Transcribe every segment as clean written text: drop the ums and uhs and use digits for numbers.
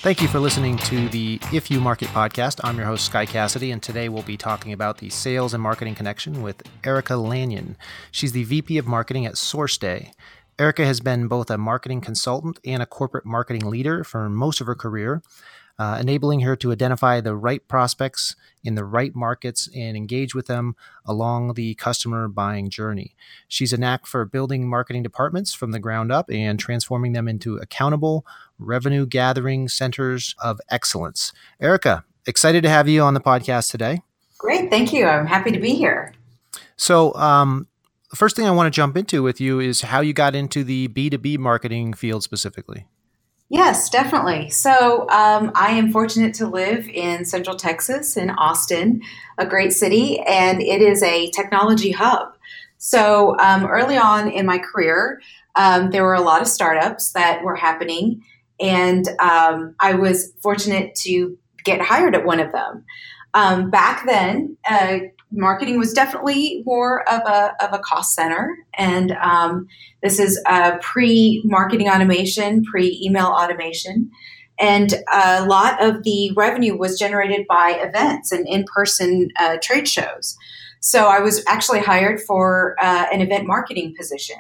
Thank you for listening to the If You Market podcast. I'm your host, Sky Cassidy, and today we'll be talking about the sales and marketing connection with Erica Lanyon. She's the VP of Marketing at SourceDay. Erica has been both a marketing consultant and a corporate marketing leader for most of her career, enabling her to identify the right prospects in the right markets and engage with them along the customer buying journey. She's a knack for building marketing departments from the ground up and transforming them into accountable, revenue-gathering centers of excellence. Erica, excited to have you on the podcast today. Great. Thank you. I'm happy to be here. So, the first thing I want to jump into with you is how you got into the B2B marketing field specifically. Yes, definitely. So I am fortunate to live in Central Texas, in Austin, a great city, and it is a technology hub. So early on in my career, there were a lot of startups that were happening, and I was fortunate to get hired at one of them. Back then, marketing was definitely more of a cost center, and this is pre-marketing automation, pre-email automation, and a lot of the revenue was generated by events and in-person trade shows. So I was actually hired for an event marketing position.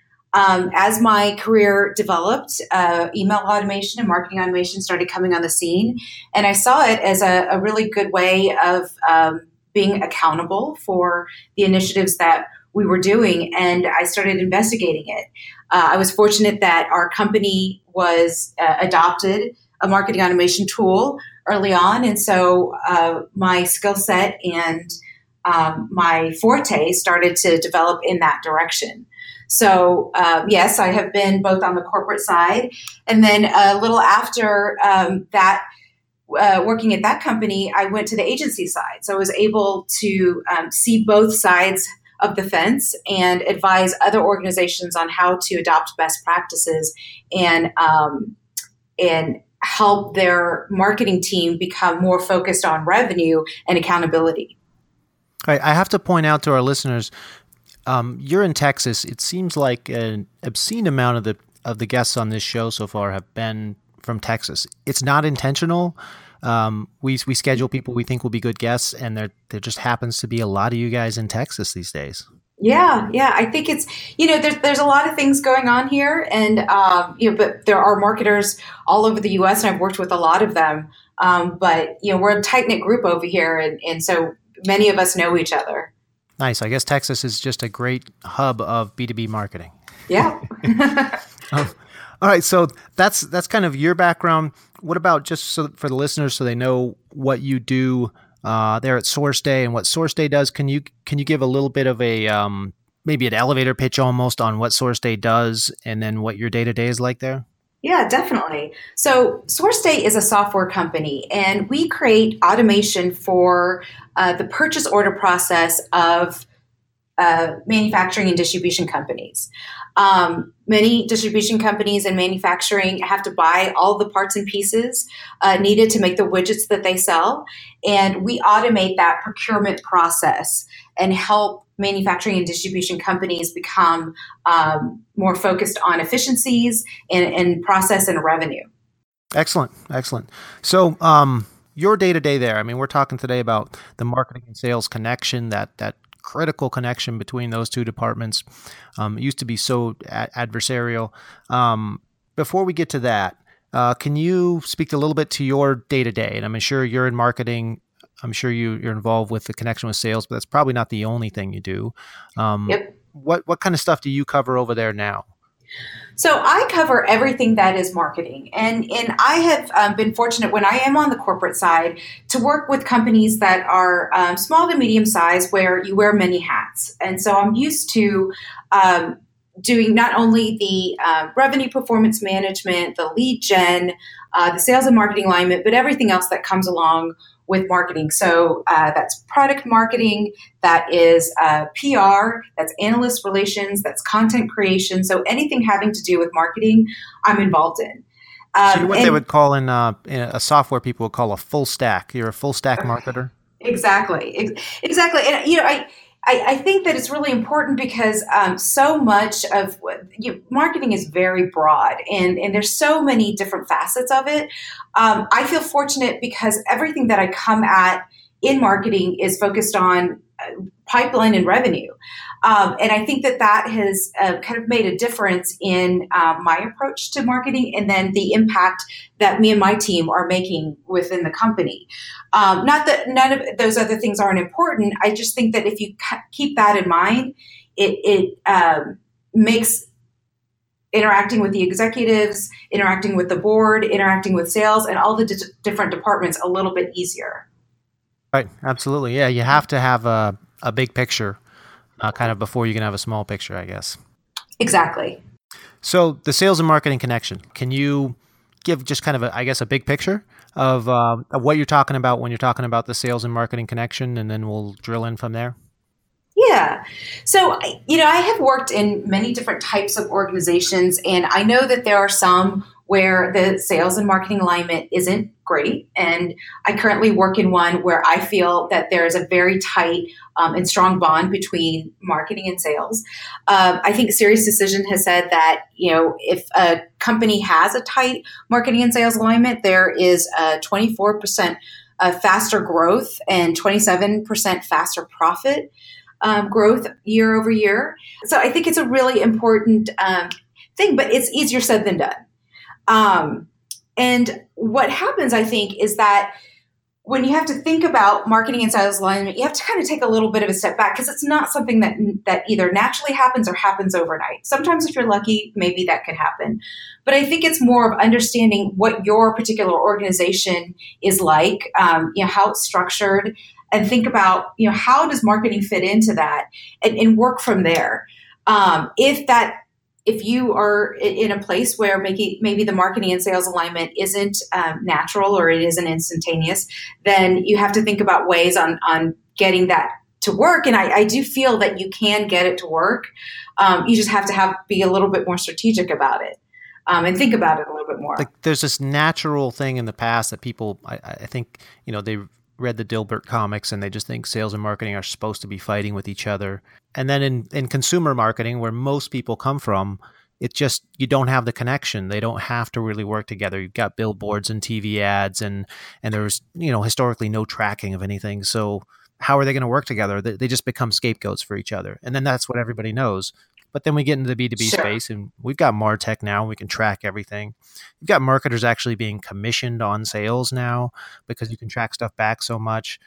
As my career developed, email automation and marketing automation started coming on the scene, and I saw it as a really good way of being accountable for the initiatives that we were doing, and I started investigating it. I was fortunate that our company was adopted a marketing automation tool early on, and so my skill set and my forte started to develop in that direction. So yes, I have been both on the corporate side, and then a little after that, working at that company, I went to the agency side. So I was able to see both sides of the fence and advise other organizations on how to adopt best practices and help their marketing team become more focused on revenue and accountability. I have to point out to our listeners, you're in Texas. It seems like an obscene amount of the guests on this show so far have been from Texas. It's not intentional. We schedule people we think will be good guests, and there just happens to be a lot of you guys in Texas these days. Yeah. I think it's, there's a lot of things going on here, and but there are marketers all over the U.S. and I've worked with a lot of them. But we're a tight knit group over here, and so many of us know each other. Nice. I guess Texas is just a great hub of B2B marketing. Yeah. All right, so that's kind of your background. What about just so for the listeners, so they know what you do there at SourceDay and what SourceDay does? Can you give a little bit of a maybe an elevator pitch almost on what SourceDay does, and then what your day to day is like there? Yeah, definitely. So SourceDay is a software company, and we create automation for the purchase order process of manufacturing and distribution companies. Many distribution companies and manufacturing have to buy all the parts and pieces needed to make the widgets that they sell. And we automate that procurement process and help manufacturing and distribution companies become more focused on efficiencies and process and revenue. Excellent. So your day-to-day there, I mean, we're talking today about the marketing and sales connection, that critical connection between those two departments. It used to be so adversarial. Before we get to that, can you speak a little bit to your day-to-day? And I'm sure you're in marketing. I'm sure you're involved with the connection with sales, but that's probably not the only thing you do. Yep. What kind of stuff do you cover over there now? So I cover everything that is marketing, and I have been fortunate when I am on the corporate side to work with companies that are small to medium size, where you wear many hats. And so I'm used to doing not only the revenue performance management, the lead gen, the sales and marketing alignment, but everything else that comes along with marketing. So that's product marketing, that is PR, that's analyst relations, that's content creation. So anything having to do with marketing, I'm involved in. So what they would call in a software, people would call a full stack. You're a full stack marketer? Exactly. And I think that it's really important because so much of marketing is very broad, and there's so many different facets of it. I feel fortunate because everything that I come at in marketing is focused on pipeline and revenue. And I think that has kind of made a difference in my approach to marketing and then the impact that me and my team are making within the company. Not that none of those other things aren't important. I just think that if you keep that in mind, it makes interacting with the executives, interacting with the board, interacting with sales, and all the different departments a little bit easier. Right. Absolutely. Yeah. You have to have a big picture kind of before you can have a small picture, I guess. Exactly. So the sales and marketing connection, can you give just kind of a big picture of what you're talking about when you're talking about the sales and marketing connection, and then we'll drill in from there? Yeah. So, I have worked in many different types of organizations, and I know that there are some where the sales and marketing alignment isn't great. And I currently work in one where I feel that there is a very tight and strong bond between marketing and sales. I think SiriusDecision has said that, if a company has a tight marketing and sales alignment, there is a 24% faster growth and 27% faster profit growth year over year. So I think it's a really important thing, but it's easier said than done. And what happens, I think, is that when you have to think about marketing and sales alignment, you have to kind of take a little bit of a step back because it's not something that either naturally happens or happens overnight. Sometimes if you're lucky, maybe that could happen. But I think it's more of understanding what your particular organization is like, how it's structured, and think about, how does marketing fit into that and work from there. If you are in a place where maybe the marketing and sales alignment isn't natural or it isn't instantaneous, then you have to think about ways on getting that to work. And I do feel that you can get it to work. You just have to be a little bit more strategic about it and think about it a little bit more. Like there's this natural thing in the past that people, I think, they read the Dilbert comics and they just think sales and marketing are supposed to be fighting with each other. And then in consumer marketing, where most people come from, it's just, you don't have the connection. They don't have to really work together. You've got billboards and TV ads and there's, historically no tracking of anything. So how are they going to work together? They just become scapegoats for each other. And then that's what everybody knows. But then we get into the B2B space and we've got MarTech now. We can track everything. We've got marketers actually being commissioned on sales now because you can track stuff back so much.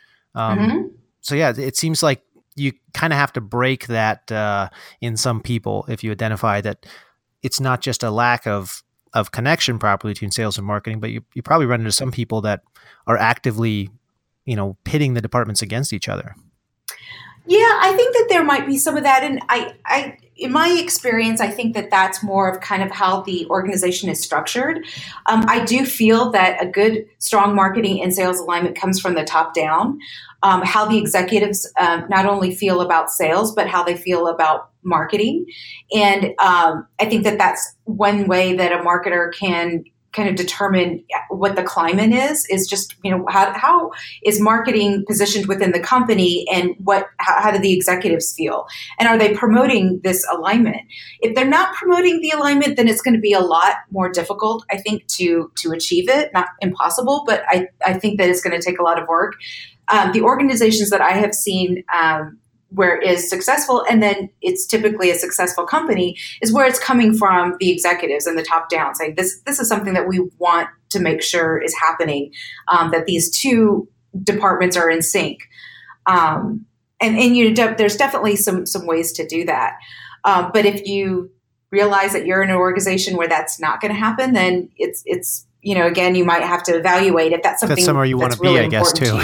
So yeah, it seems like you kind of have to break that in some people if you identify that it's not just a lack of connection properly between sales and marketing, but you probably run into some people that are actively, pitting the departments against each other. Yeah, I think that there might be some of that. And I in my experience, I think that that's more of kind of how the organization is structured. I do feel that a good, strong marketing and sales alignment comes from the top down. How the executives not only feel about sales, but how they feel about marketing. And I think that that's one way that a marketer can kind of determine what the climate is just, how is marketing positioned within the company and how do the executives feel? And are they promoting this alignment? If they're not promoting the alignment, then it's going to be a lot more difficult, I think, to achieve it. Not impossible, but I think that it's going to take a lot of work. The organizations that I have seen where it is successful, and then it's typically a successful company, is where it's coming from the executives and the top down, saying this is something that we want to make sure is happening, that these two departments are in sync. And there's definitely some ways to do that. But if you realize that you're in an organization where that's not going to happen, then it's again, you might have to evaluate if that's something that's somewhere you want to be, I guess, too.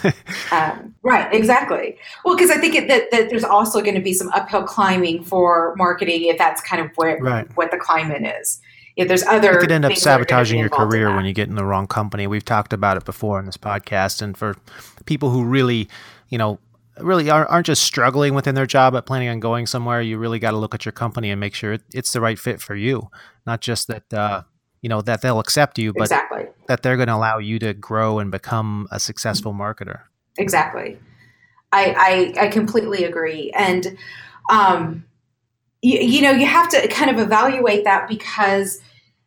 Right, exactly. Well, because I think that there's also going to be some uphill climbing for marketing if that's kind of what the climate is. If there's other, you could end up sabotaging your career when you get in the wrong company. We've talked about it before on this podcast, and for people who really aren't just struggling within their job but planning on going somewhere, you really got to look at your company and make sure it's the right fit for you, not just that. That they'll accept you, but that they're going to allow you to grow and become a successful marketer. Exactly. I completely agree. And, you have to kind of evaluate that because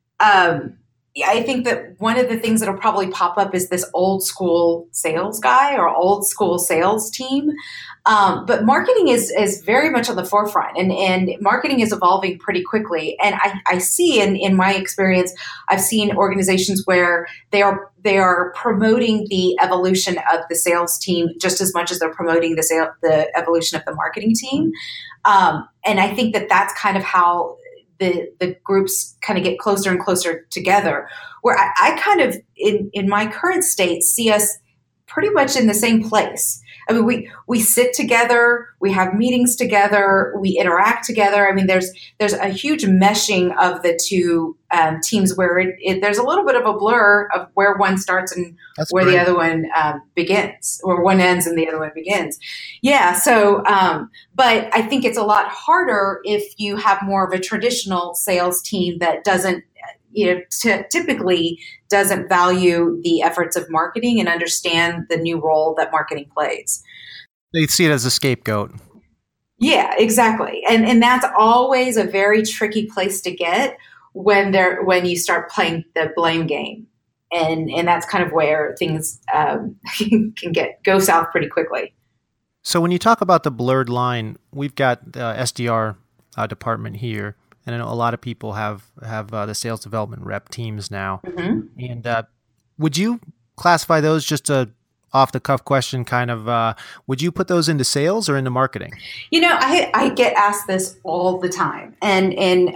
I think that one of the things that'll probably pop up is this old school sales guy or old school sales team. But marketing is very much on the forefront, and marketing is evolving pretty quickly. And I see in my experience, I've seen organizations where they are promoting the evolution of the sales team just as much as they're promoting the evolution of the marketing team. And I think that that's kind of how the groups kind of get closer and closer together, where I kind of, in my current state, see us pretty much in the same place. I mean, we sit together, we have meetings together, we interact together. I mean, there's a huge meshing of the two teams where there's a little bit of a blur of where one starts and That's where great. the other one begins, or one ends and the other one begins. Yeah. So, but I think it's a lot harder if you have more of a traditional sales team that doesn't, typically doesn't value the efforts of marketing and understand the new role that marketing plays. They see it as a scapegoat. Yeah, exactly. And that's always a very tricky place to get when you start playing the blame game. And that's kind of where things can go south pretty quickly. So when you talk about the blurred line, we've got the SDR department here. And I know a lot of people have the sales development rep teams now. Mm-hmm. And would you classify those, just a off the cuff question, kind of, would you put those into sales or into marketing? I get asked this all the time. And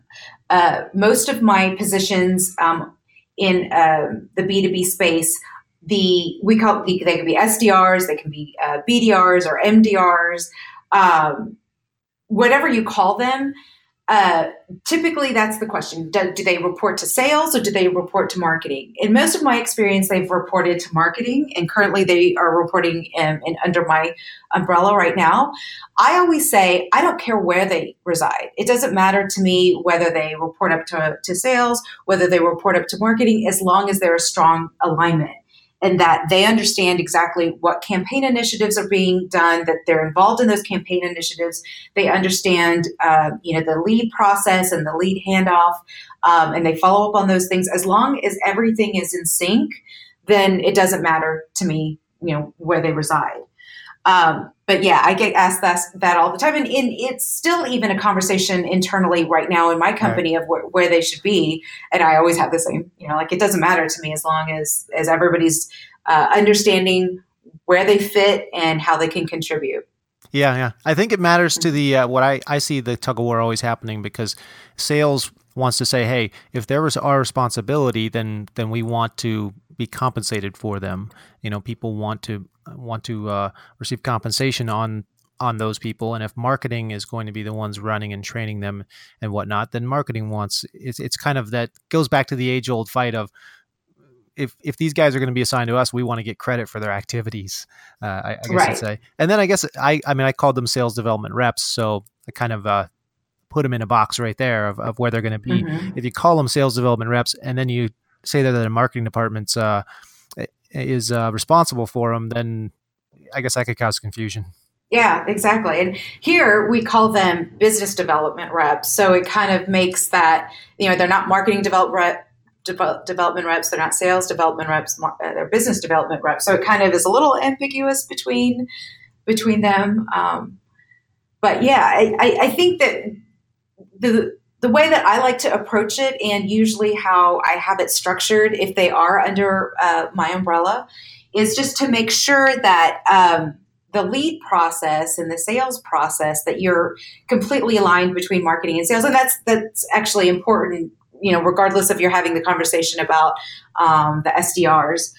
most of my positions in the B2B space, they could be SDRs, they can be BDRs or MDRs, whatever you call them. Typically, that's the question. Do they report to sales or do they report to marketing? In most of my experience, they've reported to marketing, and currently they are reporting under my umbrella right now. I always say, I don't care where they reside. It doesn't matter to me whether they report up to sales, whether they report up to marketing, as long as there's a strong alignment and that they understand exactly what campaign initiatives are being done, that they're involved in those campaign initiatives. They understand, the lead process and the lead handoff, and they follow up on those things. As long as everything is in sync, then it doesn't matter to me, where they reside. But yeah, I get asked that all the time. And it's still even a conversation internally right now in my company of where they should be. And I always have the same, it doesn't matter to me as long as everybody's understanding where they fit and how they can contribute. Yeah. I think it matters to the, what I see the tug of war always happening, because sales wants to say, hey, if there was our responsibility, then we want to be compensated for them. People want to receive compensation on those people, and if marketing is going to be the ones running and training them and whatnot, then marketing wants it's kind of that goes back to the age old fight of if these guys are going to be assigned to us, we want to get credit for their activities. I guess I'd say, and then I guess I called them sales development reps, so I kind of put them in a box right there of where they're going to be. Mm-hmm. If you call them sales development reps and then you say that the marketing department's is responsible for them, then I guess that could cause confusion. Yeah, exactly. And here we call them business development reps. So it kind of makes that, they're not marketing development reps, they're not sales development reps, they're business development reps. So it kind of is a little ambiguous between them. But yeah, I think that the way that I like to approach it, and usually how I have it structured if they are under my umbrella, is just to make sure that the lead process and the sales process, that you're completely aligned between marketing and sales. And that's actually important, regardless if you're having the conversation about the SDRs,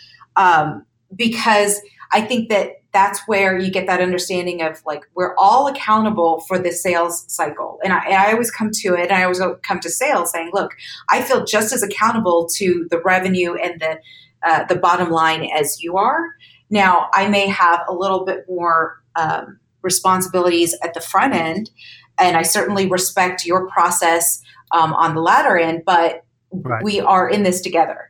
because I think that that's where you get that understanding of we're all accountable for the sales cycle. And I always come to it, and I always come to sales saying, look, I feel just as accountable to the revenue and the bottom line as you are. Now, I may have a little bit more responsibilities at the front end, and I certainly respect your process on the latter end, but we are in this together.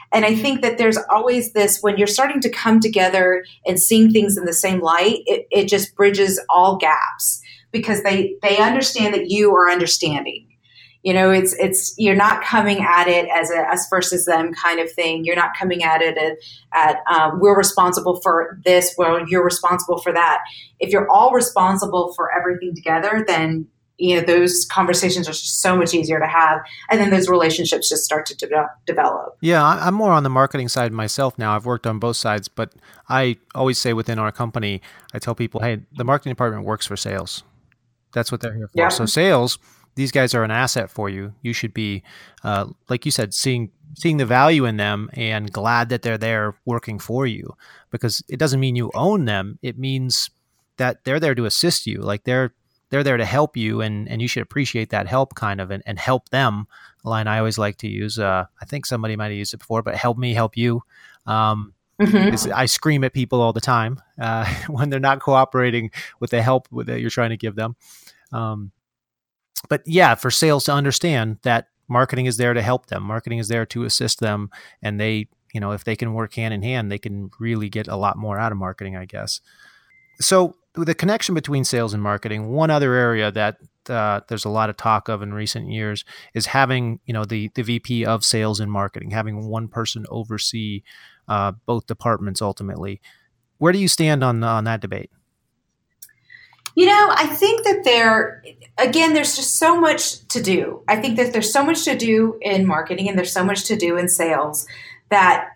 And I think that there's always this, when you're starting to come together and seeing things in the same light, it just bridges all gaps because they understand that you are understanding. It's you're not coming at it as a us versus them kind of thing. You're not coming at it at we're responsible for this, well, you're responsible for that. If you're all responsible for everything together, then those conversations are just so much easier to have, and then those relationships just start to develop. Yeah, I'm more on the marketing side myself now. I've worked on both sides, but I always say within our company, I tell people, hey, the marketing department works for sales. That's what they're here for. Yeah. So sales, these guys are an asset for you. You should be, like you said, seeing the value in them and glad that they're there working for you, because it doesn't mean you own them. It means that they're there to assist you. Like they're there to help you, and you should appreciate that help kind of, and help them. A line I always like to use, I think somebody might have used it before, but help me help you. I scream at people all the time when they're not cooperating with the help that you're trying to give them. But yeah, for sales to understand that marketing is there to help them, marketing is there to assist them, and they, if they can work hand in hand, they can really get a lot more out of marketing, I guess. So the connection between sales and marketing, one other area that there's a lot of talk of in recent years is having, the VP of sales and marketing, having one person oversee both departments ultimately. Where do you stand on that debate? I think that there's just so much to do. I think that there's so much to do in marketing and there's so much to do in sales that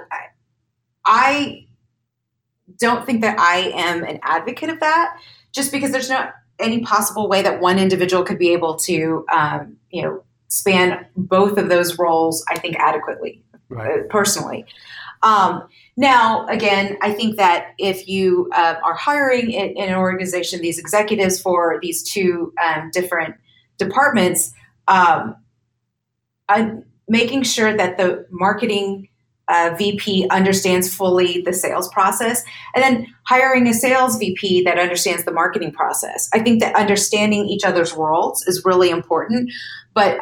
I don't think that I am an advocate of that, just because there's not any possible way that one individual could be able to, span both of those roles, I think, adequately, right, personally. Now, again, I think that if you are hiring in an organization these executives for these two different departments, making sure that the marketing VP understands fully the sales process, and then hiring a sales VP that understands the marketing process. I think that understanding each other's worlds is really important. But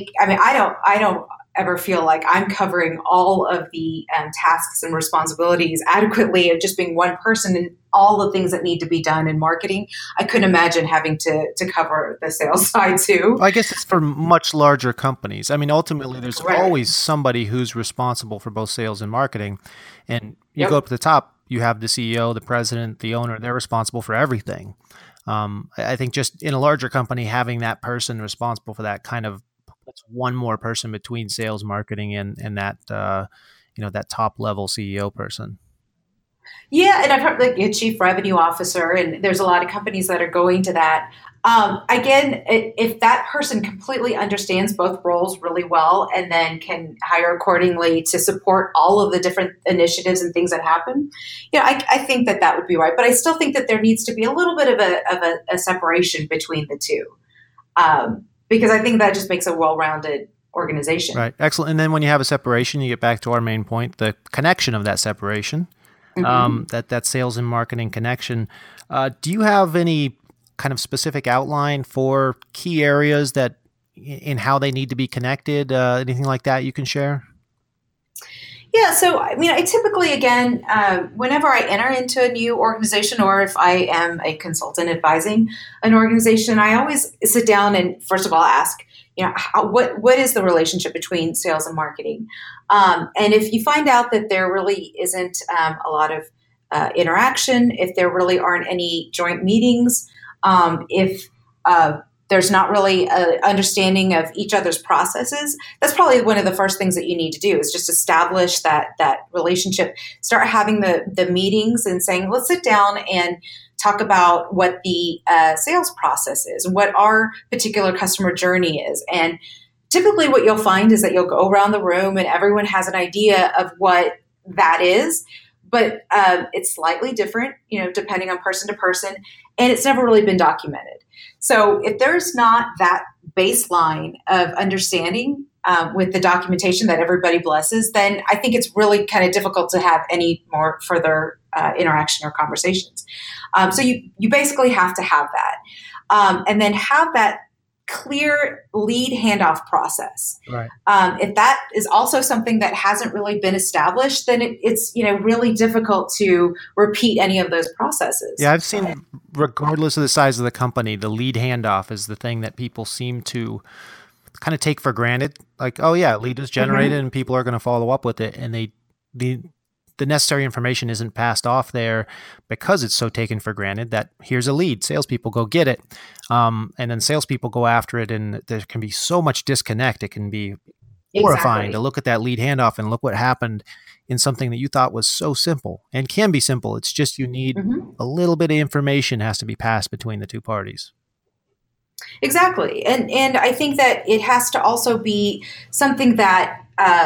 I don't ever feel like I'm covering all of the tasks and responsibilities adequately of just being one person and all the things that need to be done in marketing. I couldn't imagine having to cover the sales side too. I guess it's for much larger companies. I mean, ultimately, there's right. always somebody who's responsible for both sales and marketing. And you go up to the top, you have the CEO, the president, the owner. They're responsible for everything. I think just in a larger company, having that person responsible for that kind of, that's one more person between sales, marketing, and that that top level CEO person. Yeah, and I've heard like a chief revenue officer, and there's a lot of companies that are going to that. Again, if that person completely understands both roles really well and then can hire accordingly to support all of the different initiatives and things that happen, I think that would be right. But I still think that there needs to be a little bit of a separation between the two. Because I think that just makes a well-rounded organization. Right. Excellent. And then when you have a separation, you get back to our main point, the connection of that separation, that sales and marketing connection. Do you have any kind of specific outline for key areas that in how they need to be connected? Anything like that you can share? Yeah, so I typically, again, whenever I enter into a new organization or if I am a consultant advising an organization, I always sit down and first of all ask, what is the relationship between sales and marketing? And if you find out that there really isn't a lot of interaction, if there really aren't any joint meetings, if there's not really an understanding of each other's processes, that's probably one of the first things that you need to do is just establish that relationship. Start having the meetings and saying, let's sit down and talk about what the sales process is, what our particular customer journey is. And typically what you'll find is that you'll go around the room and everyone has an idea of what that is, but it's slightly different, depending on person to person, and it's never really been documented. So if there's not that baseline of understanding with the documentation that everybody blesses, then I think it's really kind of difficult to have any more further interaction or conversations. So you basically have to have that. And then have that clear lead handoff process. Right. If that is also something that hasn't really been established, then it's really difficult to repeat any of those processes. Yeah, I've seen, regardless of the size of the company, the lead handoff is the thing that people seem to kind of take for granted. Like, oh yeah, lead is generated and people are going to follow up with it, and the necessary information isn't passed off there because it's so taken for granted that here's a lead, salespeople go get it. And then salespeople go after it, and there can be so much disconnect. It can be horrifying to look at that lead handoff and look what happened in something that you thought was so simple and can be simple. It's just you need a little bit of information has to be passed between the two parties. Exactly. And I think that it has to also be something that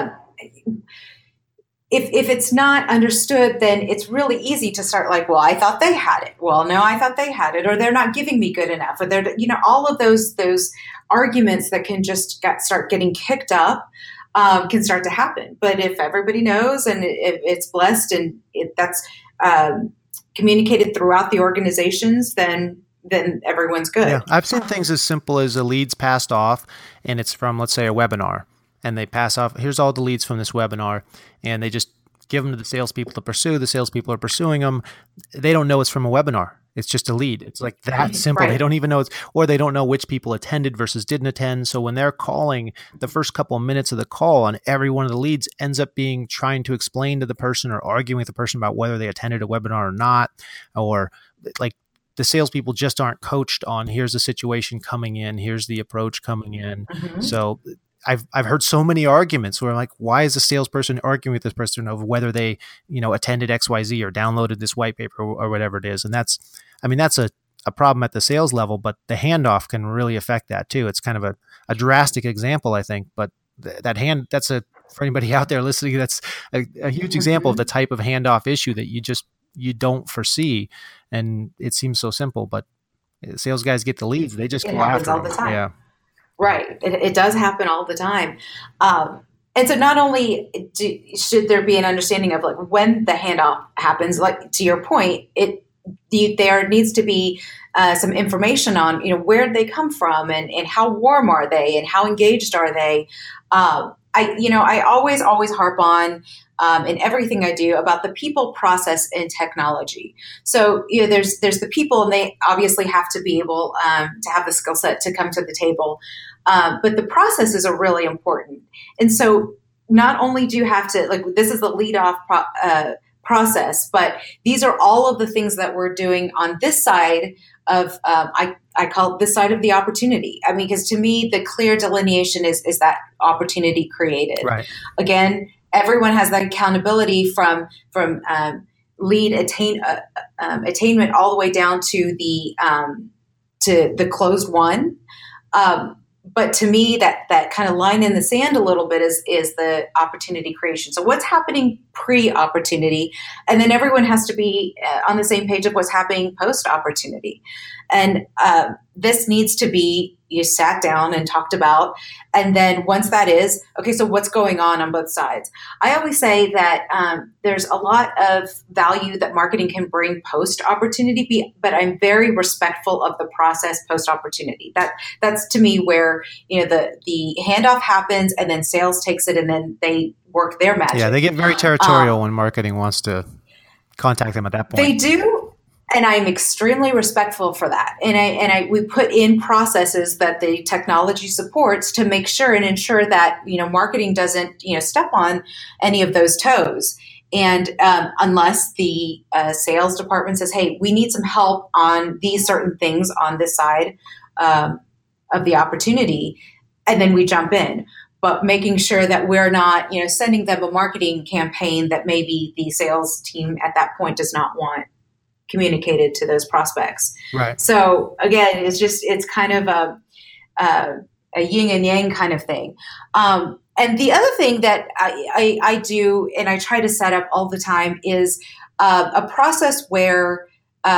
if it's not understood, then it's really easy to start like, well, I thought they had it. Well, no, I thought they had it, or they're not giving me good enough, or they're, all of those arguments that can just start getting kicked up can start to happen. But if everybody knows and if it's blessed and that's communicated throughout the organizations, then everyone's good. Yeah, I've seen things as simple as a lead's passed off, and it's from, let's say, a webinar. And they pass off, here's all the leads from this webinar, and they just give them to the salespeople to pursue. The salespeople are pursuing them. They don't know it's from a webinar. It's just a lead. It's like that simple. Right. They don't even know or they don't know which people attended versus didn't attend. So when they're calling, the first couple of minutes of the call on every one of the leads ends up being trying to explain to the person or arguing with the person about whether they attended a webinar or not, or like the salespeople just aren't coached on here's the situation coming in, here's the approach coming in. So I've heard so many arguments where I'm like, why is a salesperson arguing with this person of whether they, attended XYZ or downloaded this white paper or whatever it is. And that's a problem at the sales level, but the handoff can really affect that too. It's kind of a drastic example, I think, but for anybody out there listening, that's a huge example of the type of handoff issue that you don't foresee. And it seems so simple, but sales guys get the leads. They just go after all the time. Yeah. Right. It does happen all the time. And so not only should there be an understanding of like when the handoff happens, like to your point, there needs to be some information on, where did they come from and how warm are they and how engaged are they? I always harp on in everything I do about the people, process, and technology. So, there's the people, and they obviously have to be able to have the skill set to come to the table. But the processes are really important. And so not only do you have to, like, this is the lead off process, but these are all of the things that we're doing on this side of, I call it this side of the opportunity. I mean, because to me, the clear delineation is that opportunity created. Right. Again, everyone has that accountability from lead attainment all the way down to the closed one. But to me, that kind of line in the sand a little bit is the opportunity creation. So what's happening pre-opportunity, and then everyone has to be on the same page of what's happening post-opportunity. And this needs to be sat down and talked about. And then once that is, okay, so what's going on both sides? I always say that there's a lot of value that marketing can bring post-opportunity, but I'm very respectful of the process post-opportunity. That's to me where, the handoff happens and then sales takes it and then they work their magic. Yeah, they get very territorial when marketing wants to contact them at that point. They do. And I'm extremely respectful for that. And we put in processes that the technology supports to make sure and ensure that, marketing doesn't, step on any of those toes. And unless the sales department says, hey, we need some help on these certain things on this side of the opportunity, and then we jump in. But making sure that we're not, sending them a marketing campaign that maybe the sales team at that point does not want communicated to those prospects. Right. So again, it's kind of a yin and yang kind of thing. And the other thing that I do, and I try to set up all the time, is a process where,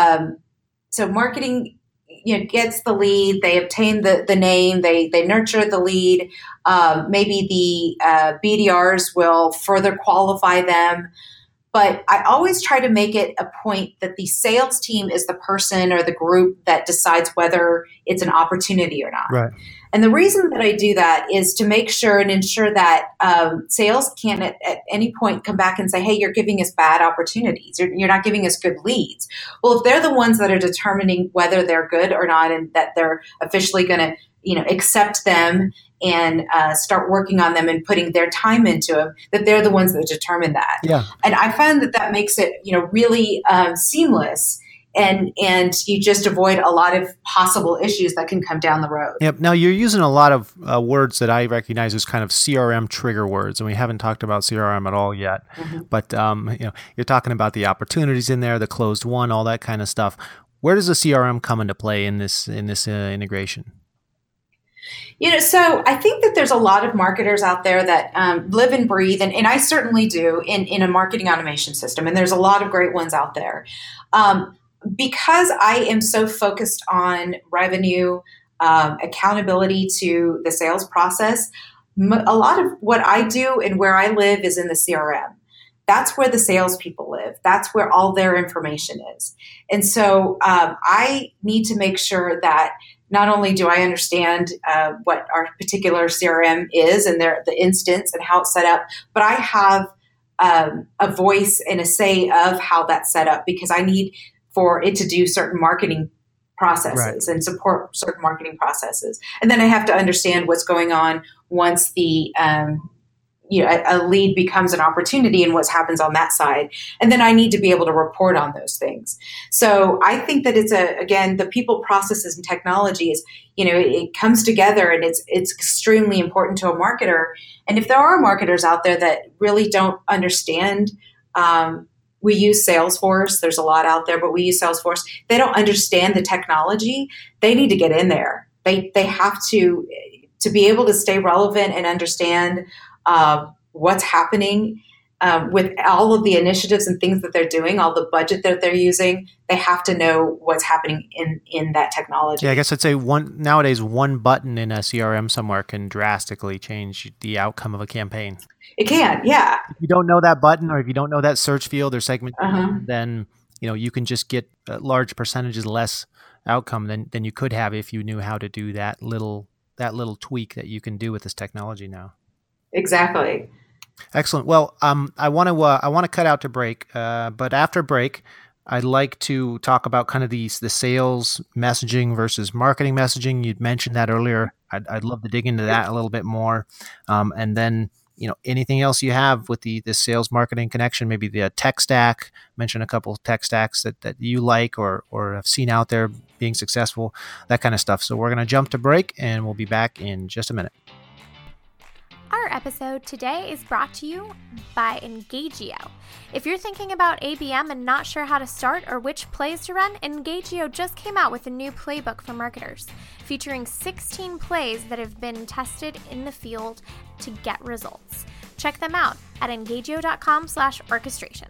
so marketing, gets the lead, they obtain the name, they nurture the lead. Maybe the BDRs will further qualify them. But I always try to make it a point that the sales team is the person or the group that decides whether it's an opportunity or not. Right. And the reason that I do that is to make sure and ensure that sales can't at any point come back and say, hey, you're giving us bad opportunities. You're not giving us good leads. Well, if they're the ones that are determining whether they're good or not and that they're officially going to accept them and start working on them and putting their time into them, that they're the ones that determine that. Yeah. And I find that makes it, really seamless. And you just avoid a lot of possible issues that can come down the road. Yep. Now you're using a lot of words that I recognize as kind of CRM trigger words, and we haven't talked about CRM at all yet. Mm-hmm. But you're talking about the opportunities in there, the closed won, all that kind of stuff. Where does the CRM come into play in this integration? So I think that there's a lot of marketers out there that live and breathe, and I certainly do in a marketing automation system. And there's a lot of great ones out there. Because I am so focused on revenue, accountability to the sales process, a lot of what I do and where I live is in the CRM. That's where the salespeople live. That's where all their information is. And so I need to make sure that not only do I understand what our particular CRM is and the instance and how it's set up, but I have a voice and a say of how that's set up, because I need for it to do certain marketing processes and support certain marketing processes. And then I have to understand what's going on once the a lead becomes an opportunity and what happens on that side. And then I need to be able to report on those things. So I think that it's again, the people, processes, and technology is, it comes together, and it's extremely important to a marketer. And if there are marketers out there that really don't understand, we use Salesforce. There's a lot out there, but we use Salesforce. They don't understand the technology. They need to get in there. They have to be able to stay relevant and understand what's happening with all of the initiatives and things that they're doing, all the budget that they're using. They have to know what's happening in that technology. Yeah, I guess I'd say nowadays one button in a CRM somewhere can drastically change the outcome of a campaign. It can, yeah. If you don't know that button, or if you don't know that search field or segment, then you can just get large percentages less outcome than you could have if you knew how to do that little tweak that you can do with this technology now. Exactly. Excellent. Well, I want to cut out to break, but after break, I'd like to talk about kind of the sales messaging versus marketing messaging. You'd mentioned that earlier. I'd love to dig into that a little bit more, and then anything else you have with the sales marketing connection, maybe the tech stack. Mention a couple of tech stacks that you like or have seen out there being successful, that kind of stuff. So we're going to jump to break, and we'll be back in just a minute. Our episode today is brought to you by Engagio. If you're thinking about ABM and not sure how to start or which plays to run, Engagio just came out with a new playbook for marketers, featuring 16 plays that have been tested in the field to get results. Check them out at engagio.com/orchestration.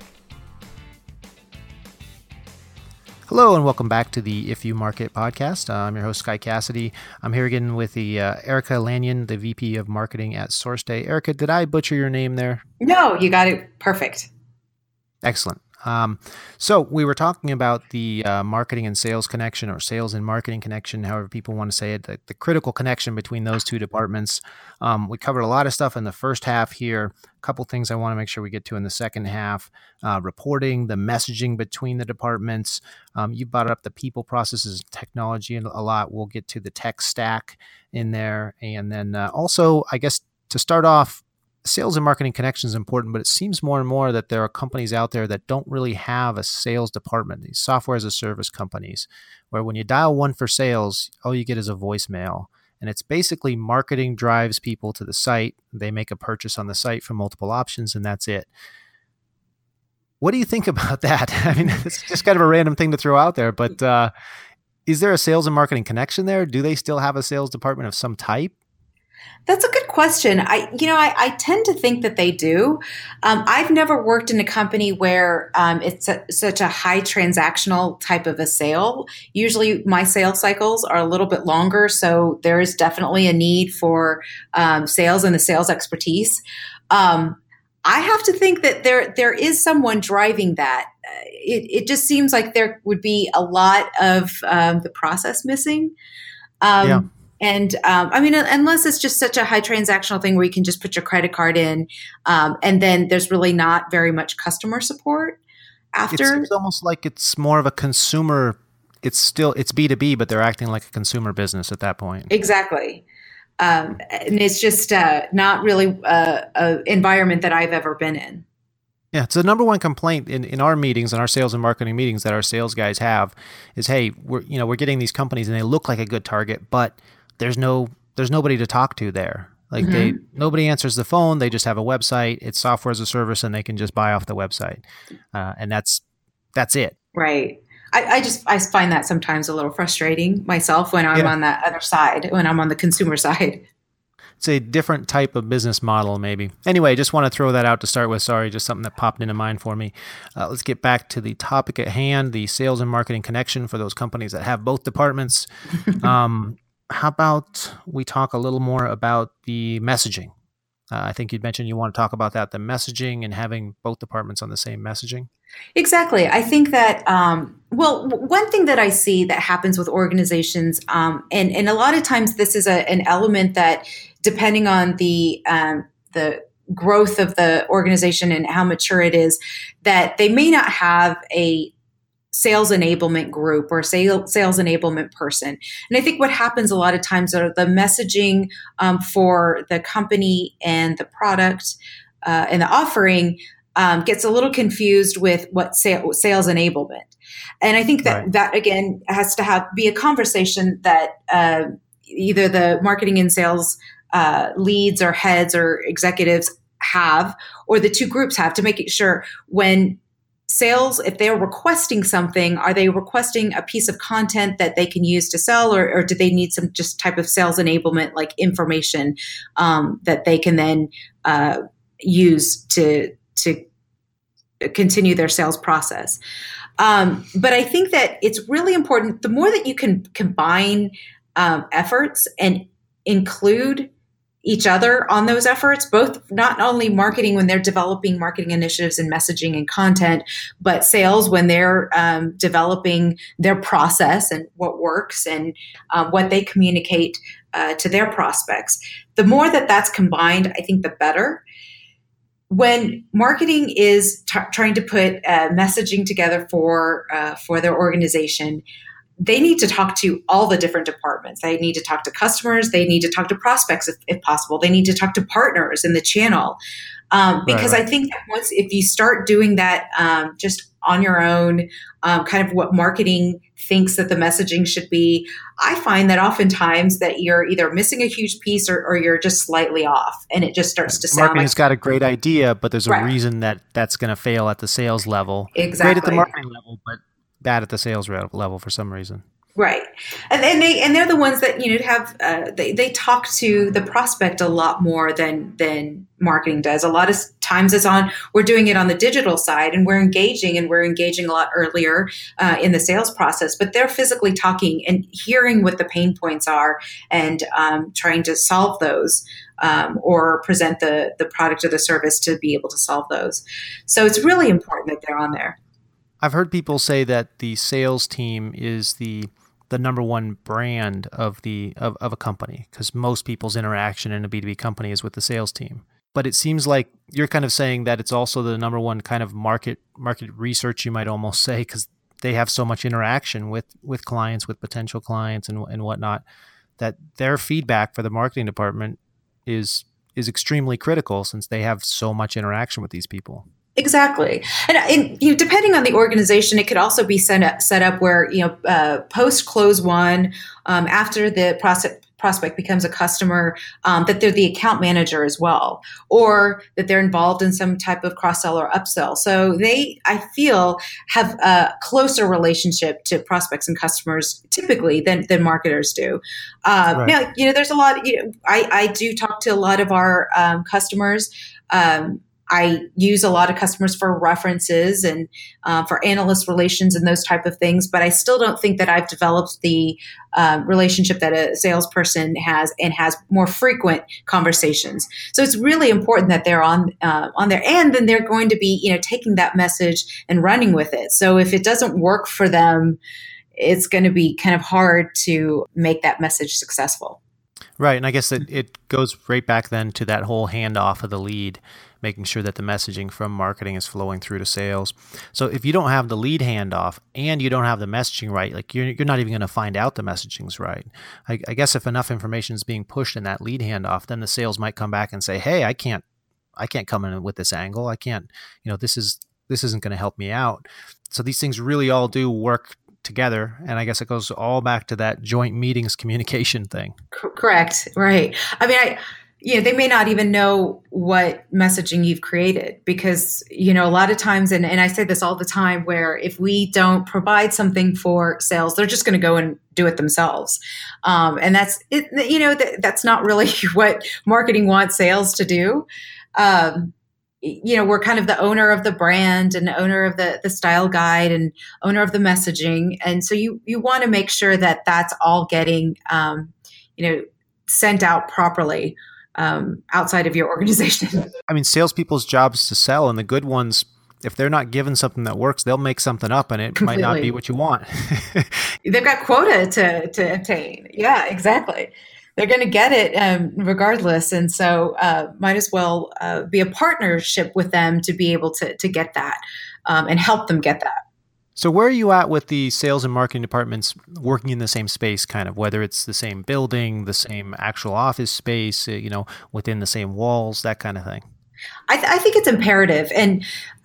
Hello and welcome back to the If You Market podcast. I'm your host, Sky Cassidy. I'm here again with the Erica Lanyon, the VP of Marketing at SourceDay. Erica, did I butcher your name there? No, you got it perfect. Excellent. So we were talking about the marketing and sales connection, or sales and marketing connection, however people want to say it, the critical connection between those two departments. We covered a lot of stuff in the first half here. A couple things I want to make sure we get to in the second half. Reporting, the messaging between the departments. You brought up the people, processes, technology a lot. We'll get to the tech stack in there. And then also, I guess to start off, sales and marketing connection is important, but it seems more and more that there are companies out there that don't really have a sales department, these software as a service companies, where when you dial 1 for sales, all you get is a voicemail. And it's basically marketing drives people to the site. They make a purchase on the site for multiple options, and that's it. What do you think about that? I mean, it's just kind of a random thing to throw out there, but is there a sales and marketing connection there? Do they still have a sales department of some type? That's a good question. I tend to think that they do. I've never worked in a company where it's such a high transactional type of a sale. Usually my sales cycles are a little bit longer, so there is definitely a need for sales and the sales expertise. I have to think that there is someone driving that. It just seems like there would be a lot of the process missing. Yeah. And I mean, unless it's just such a high transactional thing where you can just put your credit card in, and then there's really not very much customer support after. It's almost like it's more of a consumer. It's B2B, but they're acting like a consumer business at that point. Exactly. And it's just not really an environment that I've ever been in. Yeah, it's the number one complaint in our meetings, in our sales and marketing meetings that our sales guys have is, hey, we're getting these companies and they look like a good target, but there's nobody to talk to there. Like nobody answers the phone. They just have a website. It's software as a service, and they can just buy off the website, and that's it. Right. I find that sometimes a little frustrating myself when I'm on that other side, when I'm on the consumer side. It's a different type of business model, maybe. Anyway, just want to throw that out to start with. Sorry, just something that popped into mind for me. Let's get back to the topic at hand, the sales and marketing connection for those companies that have both departments. How about we talk a little more about the messaging? I think you'd mentioned you want to talk about that, the messaging and having both departments on the same messaging. Exactly. I think that, one thing that I see that happens with organizations, and a lot of times this is an element that, depending on the growth of the organization and how mature it is, that they may not have a sales enablement group or sales enablement person. And I think what happens a lot of times are the messaging for the company and the product and the offering gets a little confused with what sales enablement. And I think that that again has to be a conversation that either the marketing and sales leads or heads or executives have, or the two groups have, to make it sure when sales, if they're requesting something, are they requesting a piece of content that they can use to sell, or do they need some just type of sales enablement, like information that they can then use to continue their sales process? But I think that it's really important, the more that you can combine efforts and include each other on those efforts, both not only marketing when they're developing marketing initiatives and messaging and content, but sales when they're developing their process and what works and what they communicate to their prospects. The more that that's combined, I think the better. When marketing is trying to put messaging together for their organization, they need to talk to all the different departments. They need to talk to customers. They need to talk to prospects if possible. They need to talk to partners in the channel. Because I think that if you start doing that just on your own, kind of what marketing thinks that the messaging should be, I find that oftentimes that you're either missing a huge piece or you're just slightly off, and it just starts to sound marketing has got a great idea, but there's a reason that that's going to fail at the sales level. Exactly. Great at the marketing level, but bad at the sales level for some reason. Right. And they're the ones that, have, they talk to the prospect a lot more than marketing does. A lot of times we're doing it on the digital side, and we're engaging a lot earlier in the sales process, but they're physically talking and hearing what the pain points are and trying to solve those. Or present the product or the service to be able to solve those. So it's really important that they're on there. I've heard people say that the sales team is the number one brand of a company, because most people's interaction in a B2B company is with the sales team. But it seems like you're kind of saying that it's also the number one kind of market research, you might almost say, because they have so much interaction with clients, with potential clients and whatnot, that their feedback for the marketing department is extremely critical, since they have so much interaction with these people. Exactly. And depending on the organization, it could also be set up where, post close one, after the prospect becomes a customer, that they're the account manager as well, or that they're involved in some type of cross-sell or upsell. So they, I feel, have a closer relationship to prospects and customers typically than marketers do. Now, there's a lot, I do talk to a lot of our customers, I use a lot of customers for references and for analyst relations and those type of things, but I still don't think that I've developed the relationship that a salesperson has and has more frequent conversations. So it's really important that they're on there, and then they're going to be, taking that message and running with it. So if it doesn't work for them, it's going to be kind of hard to make that message successful. Right. And I guess it goes right back then to that whole handoff of the lead, making sure that the messaging from marketing is flowing through to sales. So if you don't have the lead handoff and you don't have the messaging right, like you're not even going to find out the messaging's right. I guess if enough information is being pushed in that lead handoff, then the sales might come back and say, hey, I can't come in with this angle. I can't, this isn't going to help me out. So these things really all do work together. And I guess it goes all back to that joint meetings communication thing. Correct. Right. I mean, they may not even know what messaging you've created because, a lot of times, and I say this all the time, where if we don't provide something for sales, they're just going to go and do it themselves. And that's it, that's not really what marketing wants sales to do. We're kind of the owner of the brand and owner of the style guide and owner of the messaging. And so you want to make sure that that's all getting, sent out properly outside of your organization. I mean, salespeople's job is to sell, and the good ones, if they're not given something that works, they'll make something up and it Completely. Might not be what you want. They've got quota to obtain. Yeah, exactly. They're going to get it regardless. And so might as well be a partnership with them to be able to get that and help them get that. So where are you at with the sales and marketing departments working in the same space, kind of, whether it's the same building, the same actual office space, within the same walls, that kind of thing? I think it's imperative. And,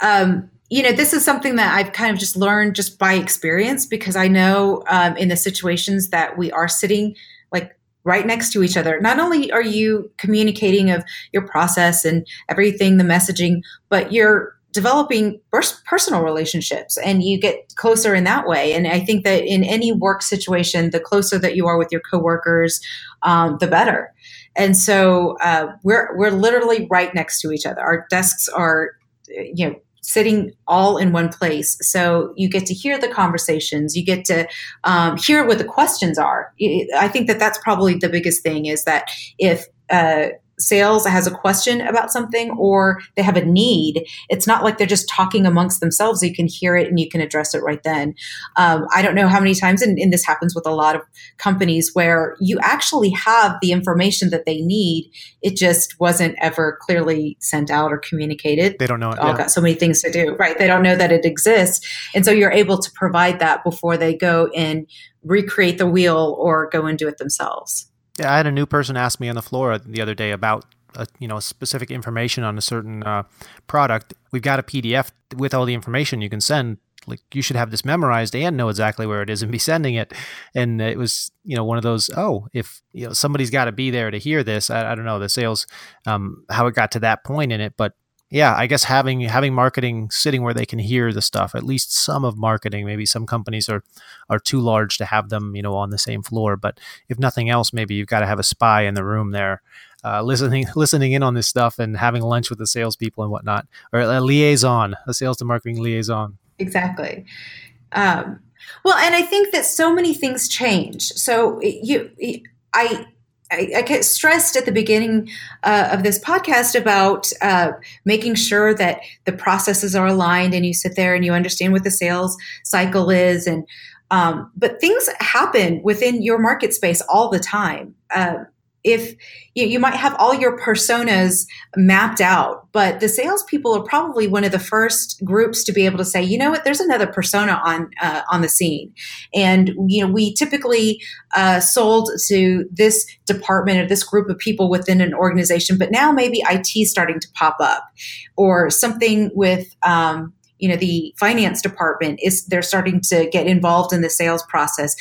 this is something that I've kind of just learned just by experience, because I know in the situations that we are sitting like right next to each other, not only are you communicating of your process and everything, the messaging, but you're developing personal relationships and you get closer in that way. And I think that in any work situation, the closer that you are with your coworkers, the better. And so we're literally right next to each other. Our desks are, sitting all in one place. So you get to hear the conversations. You get to hear what the questions are. I think that that's probably the biggest thing, is that if sales has a question about something or they have a need, it's not like they're just talking amongst themselves. You can hear it and you can address it right then. I don't know how many times, and this happens with a lot of companies, where you actually have the information that they need. It just wasn't ever clearly sent out or communicated. They don't know it. All got so many things to do, right? They don't know that it exists. And so you're able to provide that before they go and recreate the wheel or go and do it themselves. Yeah, I had a new person ask me on the floor the other day about specific information on a certain product. We've got a PDF with all the information you can send. Like, you should have this memorized and know exactly where it is and be sending it. And it was one of those, if somebody's got to be there to hear this. I don't know the sales, how it got to that point in it, but yeah, I guess having marketing sitting where they can hear the stuff, at least some of marketing. Maybe some companies are too large to have them, on the same floor. But if nothing else, maybe you've got to have a spy in the room there, listening in on this stuff and having lunch with the salespeople and whatnot, or a sales to marketing liaison. Exactly. Well, and I think that so many things change. So I get stressed at the beginning of this podcast about making sure that the processes are aligned and you sit there and you understand what the sales cycle is. And but things happen within your market space all the time. If you might have all your personas mapped out, but the salespeople are probably one of the first groups to be able to say, you know what, there's another persona on the scene. And, we typically sold to this department or this group of people within an organization, but now maybe IT is starting to pop up, or something with, the finance department they're starting to get involved in the sales process.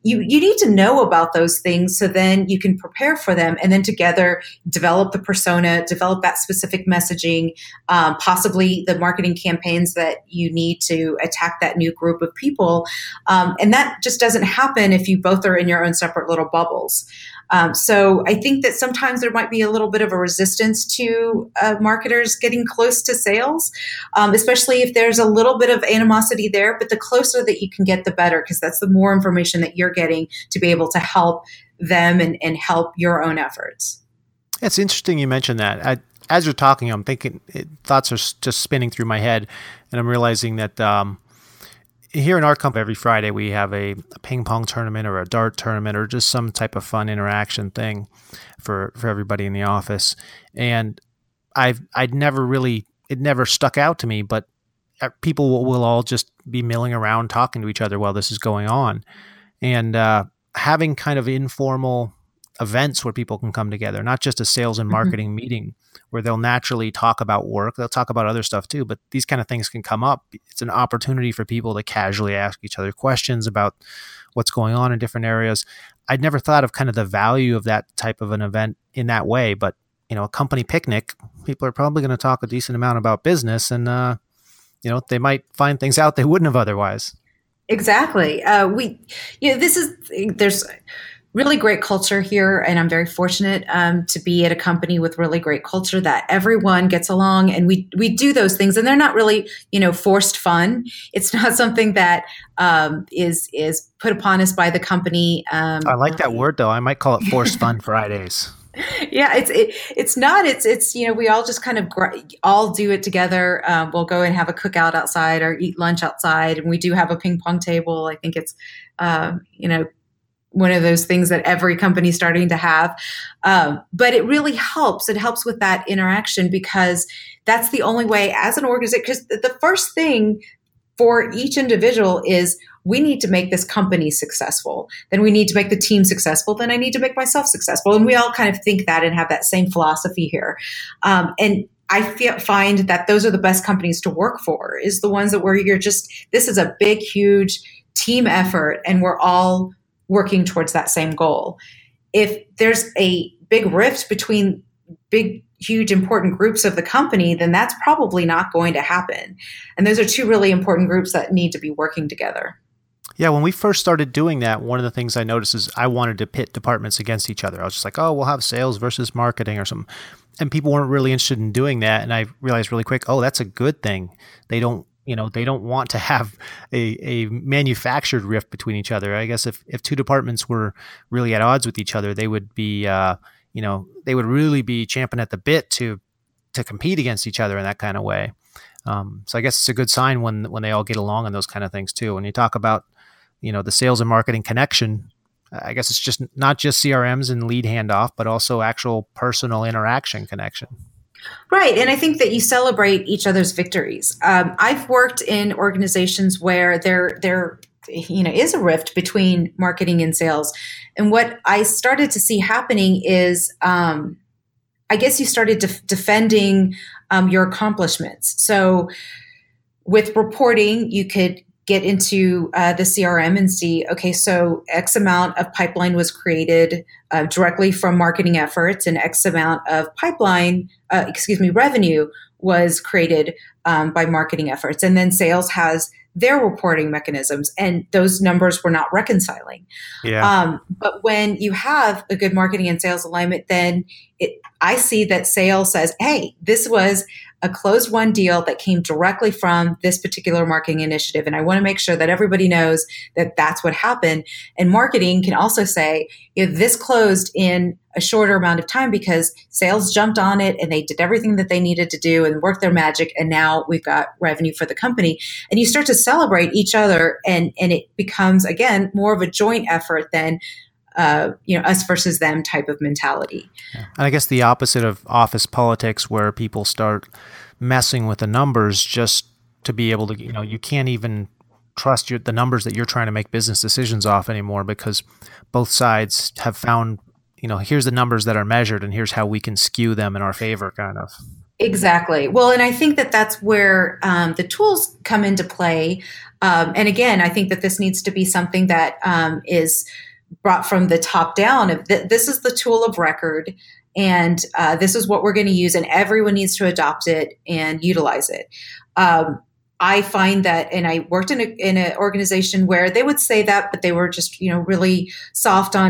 you need to know about those things so then you can prepare for them, and then together develop the persona, develop that specific messaging, possibly the marketing campaigns that you need to attack that new group of people. And that just doesn't happen if you both are in your own separate little bubbles. So I think that sometimes there might be a little bit of a resistance to marketers getting close to sales, especially if there's a little bit of animosity there. But the closer that you can get, the better, because that's the more information that you're getting to be able to help them and help your own efforts. It's interesting you mentioned that. As you're talking, I'm thinking, thoughts are just spinning through my head, and I'm realizing that here in our company, every Friday we have a ping pong tournament or a dart tournament or just some type of fun interaction thing for everybody in the office. And it never stuck out to me, but people will all just be milling around talking to each other while this is going on. And having kind of informal events where people can come together, not just a sales and marketing meeting where they'll naturally talk about work. They'll talk about other stuff too, but these kind of things can come up. It's an opportunity for people to casually ask each other questions about what's going on in different areas. I'd never thought of kind of the value of that type of an event in that way, but a company picnic, people are probably going to talk a decent amount about business, and they might find things out they wouldn't have otherwise. Exactly. There's really great culture here, and I'm very fortunate to be at a company with really great culture that everyone gets along, and we do those things, and they're not really forced fun. It's not something that is put upon us by the company. I like that word though. I might call it forced fun Fridays. Yeah, it's not. It's we all just kind of all do it together. We'll go and have a cookout outside or eat lunch outside, and we do have a ping pong table. I think it's one of those things that every company is starting to have. But it really helps. It helps with that interaction, because that's the only way as an organization, because the first thing for each individual is we need to make this company successful. Then we need to make the team successful. Then I need to make myself successful. And we all kind of think that and have that same philosophy here. And I find that those are the best companies to work for, is the ones that where this is a big, huge team effort, and we're all working towards that same goal. If there's a big rift between big, huge, important groups of the company, then that's probably not going to happen. And those are two really important groups that need to be working together. Yeah, when we first started doing that, one of the things I noticed is I wanted to pit departments against each other. I was just like, oh, we'll have sales versus marketing or something. And people weren't really interested in doing that. And I realized really quick, oh, that's a good thing. They don't want to have a manufactured rift between each other. I guess if two departments were really at odds with each other, they would be, they would really be champing at the bit to compete against each other in that kind of way. So I guess it's a good sign when they all get along on those kind of things too. When you talk about, the sales and marketing connection, I guess it's just not just CRMs and lead handoff, but also actual personal interaction connection. Right. And I think that you celebrate each other's victories. I've worked in organizations where there is a rift between marketing and sales. And what I started to see happening is, I guess you started defending your accomplishments. So with reporting, you could get into the CRM and see, okay, so X amount of pipeline was created directly from marketing efforts, and X amount of revenue was created by marketing efforts. And then sales has their reporting mechanisms, and those numbers were not reconciling. Yeah. But when you have a good marketing and sales alignment, then I see that sales says, hey, this was a closed won deal that came directly from this particular marketing initiative. And I want to make sure that everybody knows that that's what happened. And marketing can also say, this closed in a shorter amount of time because sales jumped on it and they did everything that they needed to do and worked their magic. And now we've got revenue for the company. And you start to celebrate each other, and it becomes, again, more of a joint effort than us versus them type of mentality. Yeah. And I guess the opposite of office politics, where people start messing with the numbers just to be able to, you can't even trust the numbers that you're trying to make business decisions off anymore, because both sides have found, here's the numbers that are measured and here's how we can skew them in our favor, kind of. Exactly. Well, and I think that that's where the tools come into play. And again, I think that this needs to be something that is brought from the top down. This is the tool of record, and this is what we're going to use, and everyone needs to adopt it and utilize it. I find that, and I worked in an organization where they would say that, but they were just really soft on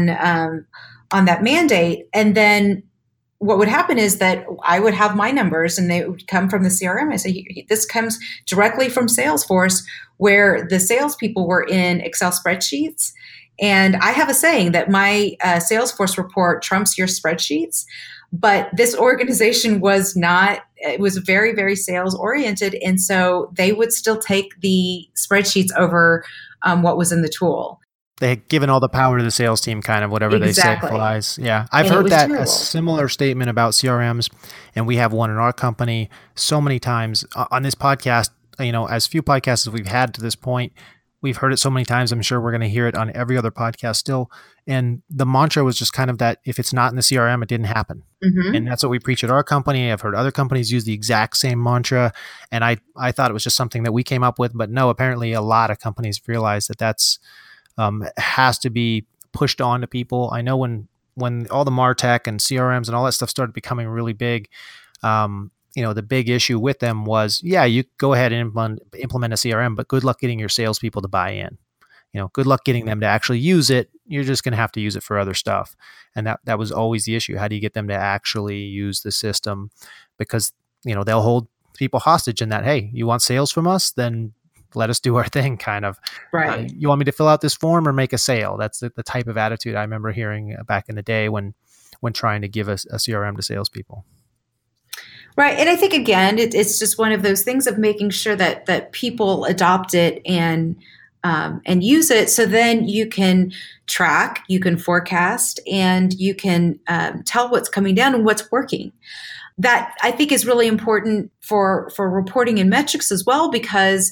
that mandate, and then what would happen is that I would have my numbers and they would come from the CRM. I say, this comes directly from Salesforce, where the salespeople were in Excel spreadsheets. And I have a saying that my Salesforce report trumps your spreadsheets. But this organization was not, it was very, very sales oriented. And so they would still take the spreadsheets over what was in the tool. They had given all the power to the sales team, kind of whatever Exactly. they say flies. Yeah. I've heard that terrible. A similar statement about CRMs, and we have one in our company so many times on this podcast. As few podcasts as we've had to this point, we've heard it so many times. I'm sure we're going to hear it on every other podcast still. And the mantra was just kind of that if it's not in the CRM, it didn't happen. Mm-hmm. And that's what we preach at our company. I've heard other companies use the exact same mantra. And I thought it was just something that we came up with. But no, apparently a lot of companies realize that that's has to be pushed on to people. I know when all the MarTech and CRMs and all that stuff started becoming really big, the big issue with them was, you go ahead and implement a CRM, but good luck getting your salespeople to buy in. Good luck getting them to actually use it. You're just going to have to use it for other stuff. And that was always the issue. How do you get them to actually use the system? Because, they'll hold people hostage in that, hey, you want sales from us? Then let us do our thing, kind of. Right. You want me to fill out this form or make a sale? That's the type of attitude I remember hearing back in the day when trying to give a CRM to salespeople. Right. And I think, again, it's just one of those things of making sure that people adopt it and use it. So then you can track, you can forecast, and you can tell what's coming down and what's working. That I think is really important for reporting and metrics as well, because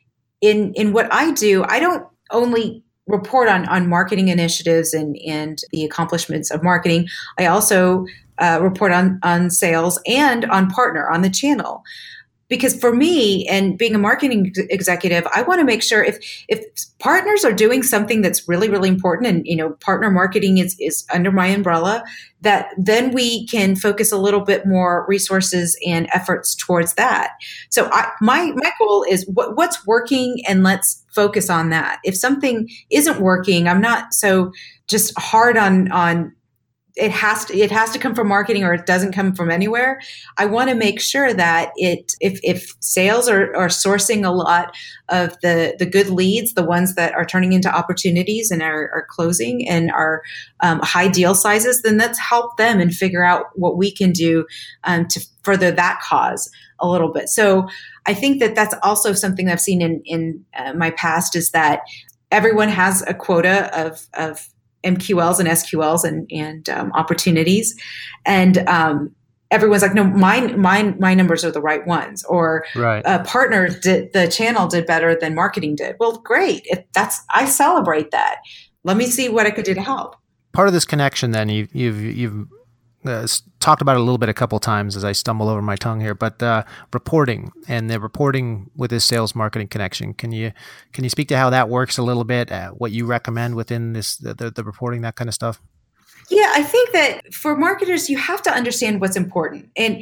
in what I do, I don't only report on marketing initiatives and the accomplishments of marketing. I also report on sales and on partner, on the channel. Because for me, and being a marketing executive, I want to make sure if partners are doing something that's really, really important, and partner marketing is under my umbrella, that then we can focus a little bit more resources and efforts towards that. So my goal is what's working, and let's focus on that. If something isn't working, I'm not so just hard on it has to come from marketing, or it doesn't come from anywhere. I want to make sure that if sales are sourcing a lot of the good leads, the ones that are turning into opportunities and are closing and are high deal sizes, then let's help them and figure out what we can do to further that cause a little bit. So I think that that's also something I've seen in my past, is that everyone has a quota of MQLs and SQLs and opportunities, and everyone's like, no, my numbers are the right ones, or right. Partner the channel did better than marketing did. Well, great. I celebrate that. Let me see what I could do to help. Part of this connection, then you've talked about it a little bit a couple times as I stumble over my tongue here, but reporting and the reporting with this sales marketing connection. Can you speak to how that works a little bit? What you recommend within this the reporting, that kind of stuff? Yeah, I think that for marketers, you have to understand what's important, and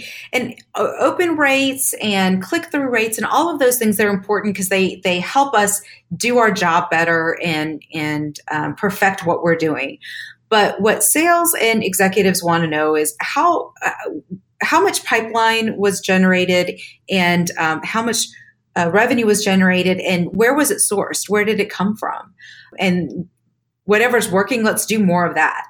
open rates and click-through rates and all of those things are important because they help us do our job better and perfect what we're doing. But what sales and executives want to know is how much pipeline was generated, and how much revenue was generated, and where was it sourced? Where did it come from? And whatever's working, let's do more of that.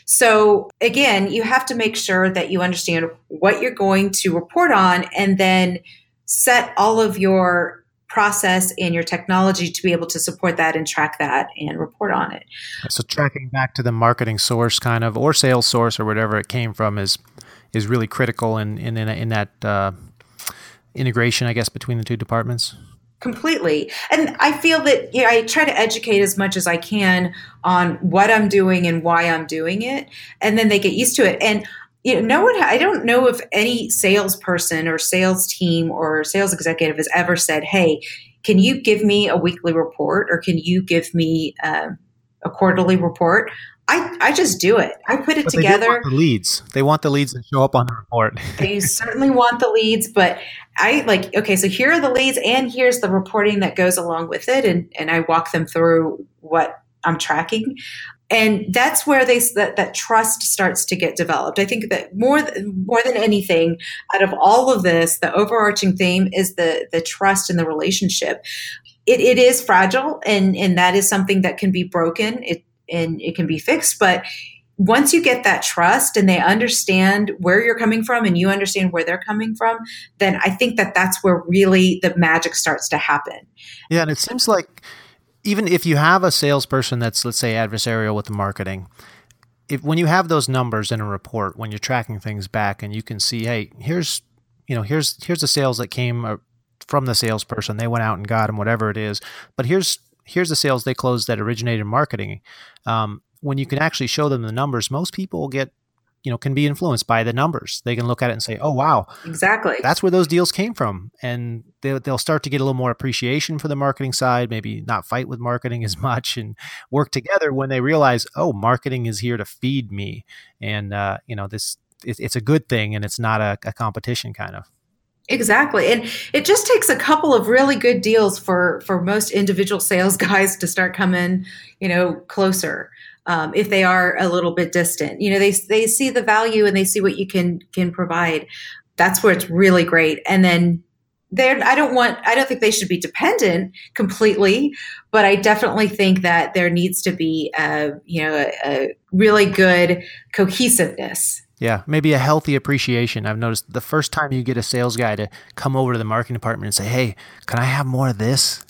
So again, you have to make sure that you understand what you're going to report on, and then set all of your process and your technology to be able to support that and track that and report on it. So tracking back to the marketing source kind of, or sales source, or whatever it came from is really critical in that integration, I guess, between the two departments. Completely. And I feel that I try to educate as much as I can on what I'm doing and why I'm doing it. And then they get used to it. And No one, I don't know if any salesperson or sales team or sales executive has ever said, hey, can you give me a weekly report or can you give me a quarterly report? I just do it. I put it But together. They do want the leads. They want the leads to show up on the report. You certainly want the leads, but I like, okay, so here are the leads and here's the reporting that goes along with it. And I walk them through what I'm tracking. And that's where that trust starts to get developed. I think that more than anything, out of all of this, the overarching theme is the trust in the relationship. It is fragile, and that is something that can be broken. It can be fixed, but once you get that trust and they understand where you're coming from and you understand where they're coming from, then I think that that's where really the magic starts to happen. Yeah, and it seems like even if you have a salesperson that's, let's say, adversarial with the marketing, when you have those numbers in a report, when you're tracking things back and you can see, hey, here's the sales that came from the salesperson, they went out and got them, whatever it is, but here's the sales they closed that originated in marketing. When you can actually show them the numbers, most people can be influenced by the numbers. They can look at it and say, oh, wow, exactly, that's where those deals came from. And they'll start to get a little more appreciation for the marketing side, maybe not fight with marketing as much and work together when they realize, oh, marketing is here to feed me. And, it's a good thing and it's not a competition kind of. Exactly. And it just takes a couple of really good deals for most individual sales guys to start coming, closer. If they are a little bit distant, they see the value and they see what you can provide. That's where it's really great. And then I don't think they should be dependent completely, but I definitely think that there needs to be a really good cohesiveness. Yeah, maybe a healthy appreciation. I've noticed the first time you get a sales guy to come over to the marketing department and say, hey, can I have more of this?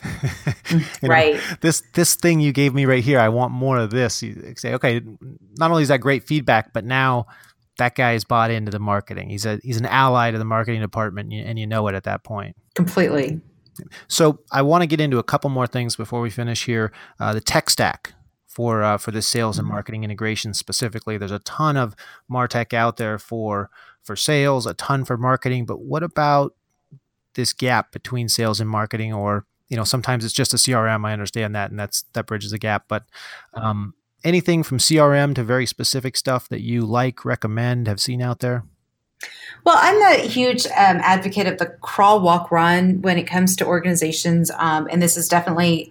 Right. This thing you gave me right here, I want more of this. You say, okay, not only is that great feedback, but now that guy is bought into the marketing. He's an ally to the marketing department, and you know it at that point. Completely. So I want to get into a couple more things before we finish here. The tech stack for the sales and marketing integration specifically. There's a ton of MarTech out there for sales, a ton for marketing, but what about this gap between sales and marketing? Or, sometimes it's just a CRM. I understand that, and that bridges the gap. But anything from CRM to very specific stuff that you recommend, have seen out there? Well, I'm a huge advocate of the crawl, walk, run when it comes to organizations. And this is definitely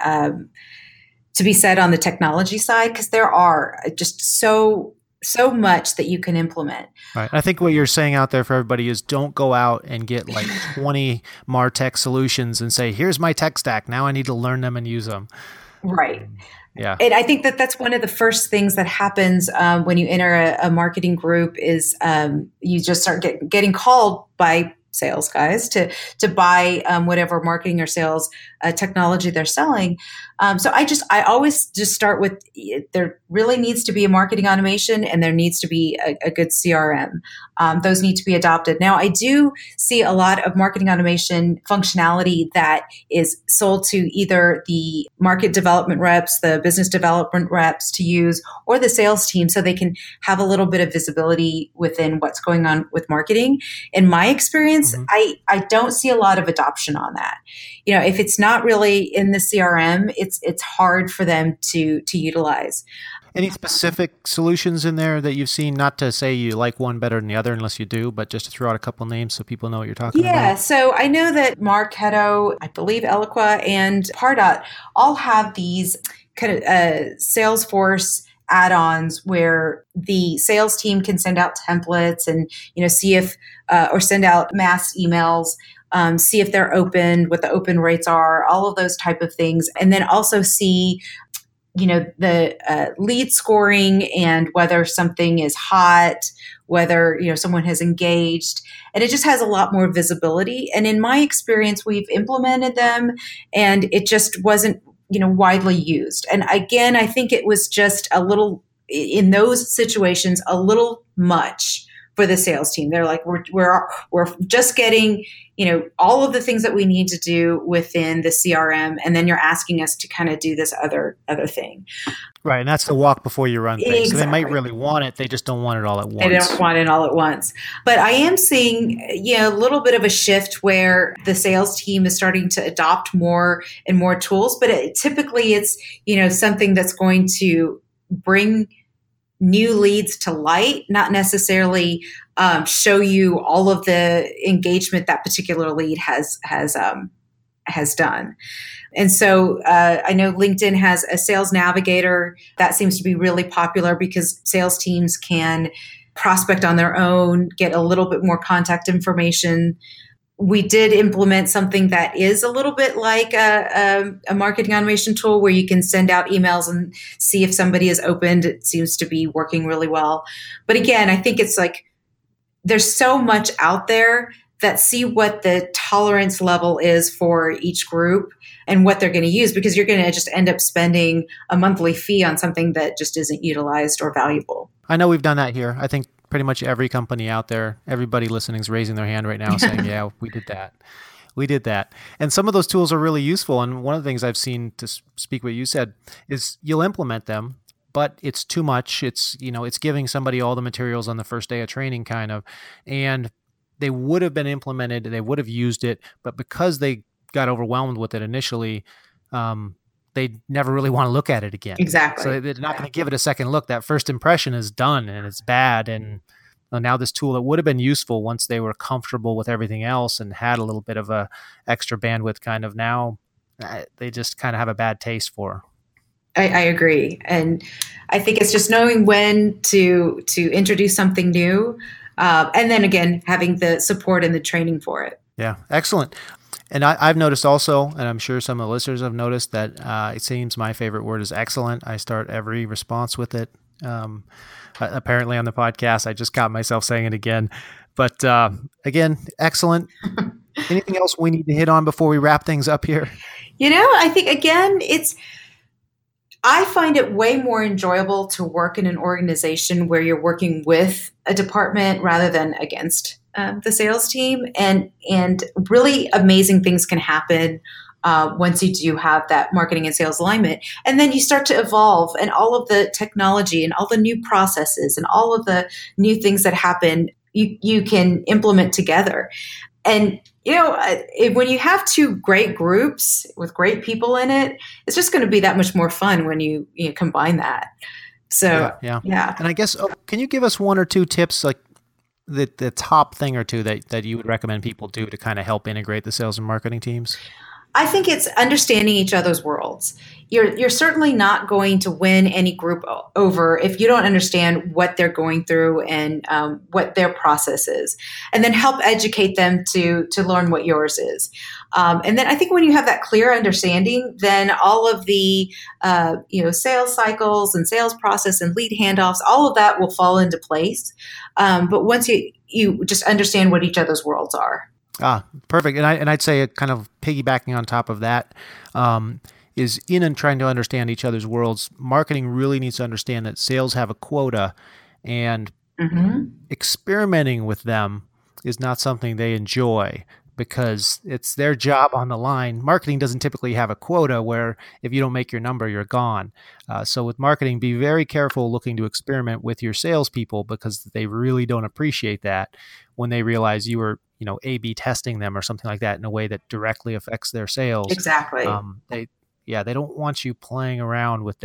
to be said on the technology side, because there are just so much that you can implement. Right. I think what you're saying out there for everybody is don't go out and get 20 MarTech solutions and say, here's my tech stack. Now I need to learn them and use them. Right. Yeah. And I think that that's one of the first things that happens when you enter a marketing group is you just start getting called by sales guys to buy whatever marketing or sales technology they're selling. So I always just start with, there really needs to be a marketing automation and there needs to be a good CRM. Those need to be adopted. Now, I do see a lot of marketing automation functionality that is sold to either the market development reps, the business development reps to use, or the sales team, so they can have a little bit of visibility within what's going on with marketing. In my experience, I don't see a lot of adoption on that. If it's not really in the CRM, it's hard for them to utilize. Any specific solutions in there that you've seen? Not to say you like one better than the other, unless you do, but just to throw out a couple names so people know what you're talking about. Yeah, so I know that Marketo, I believe Eloqua, and Pardot all have these kind of Salesforce add-ons where the sales team can send out templates and see if or send out mass emails. See if they're open, what the open rates are, all of those type of things. And then also see, the lead scoring and whether something is hot, whether, someone has engaged. And it just has a lot more visibility. And in my experience, we've implemented them and it just wasn't, widely used. And again, I think it was just a little, in those situations, a little much for the sales team. They're like, we're just getting all of the things that we need to do within the CRM. And then you're asking us to kind of do this other thing. Right. And that's the walk before you run thing. Exactly. So they might really want it. They just don't want it all at once. They don't want it all at once. But I am seeing, a little bit of a shift where the sales team is starting to adopt more and more tools. But typically it's, something that's going to bring new leads to light, not necessarily show you all of the engagement that particular lead has done. And so I know LinkedIn has a sales navigator that seems to be really popular because sales teams can prospect on their own, get a little bit more contact information. We did implement something that is a little bit like a marketing automation tool where you can send out emails and see if somebody is opened. It seems to be working really well. But again, I think it's like there's so much out there that see what the tolerance level is for each group and what they're going to use, because you're going to just end up spending a monthly fee on something that just isn't utilized or valuable. I know we've done that here. I think pretty much every company out there, everybody listening is raising their hand right now saying, yeah, we did that. We did that. And some of those tools are really useful. And one of the things I've seen, to speak what you said, is you'll implement them, but it's too much. It's, it's giving somebody all the materials on the first day of training kind of, and they would have been implemented, they would have used it, but because they got overwhelmed with it initially, they never really want to look at it again. Exactly. So they're not going to give it a second look. That first impression is done and it's bad. And now this tool that would have been useful once they were comfortable with everything else and had a little bit of a extra bandwidth kind of, now they just kind of have a bad taste for. I agree. And I think it's just knowing when to introduce something new. And then again, having the support and the training for it. Yeah, excellent. And I've noticed also, and I'm sure some of the listeners have noticed, that it seems my favorite word is excellent. I start every response with it. Apparently on the podcast, I just caught myself saying it again. But again, excellent. Anything else we need to hit on before we wrap things up here? I think, again, I find it way more enjoyable to work in an organization where you're working with a department rather than against the sales team, and really amazing things can happen once you do have that marketing and sales alignment. And then you start to evolve, and all of the technology and all the new processes and all of the new things that happen, you can implement together. And when you have two great groups with great people in it, it's just going to be that much more fun when you combine that. So yeah. And I guess, can you give us one or two tips, like the top thing or two that you would recommend people do to kind of help integrate the sales and marketing teams? I think it's understanding each other's worlds. You're certainly not going to win any group over if you don't understand what they're going through and what their process is, and then help educate them to learn what yours is. And then I think when you have that clear understanding, then all of the sales cycles and sales process and lead handoffs, all of that will fall into place. But once you just understand what each other's worlds are. Perfect. And I'd say kind of piggybacking on top of that is in and trying to understand each other's worlds. Marketing really needs to understand that sales have a quota, and experimenting with them is not something they enjoy because it's their job on the line. Marketing doesn't typically have a quota where if you don't make your number, you're gone. So with marketing, be very careful looking to experiment with your salespeople because they really don't appreciate that when they realize you were A/B testing them or something like that in a way that directly affects their sales. Exactly. They don't want you playing around with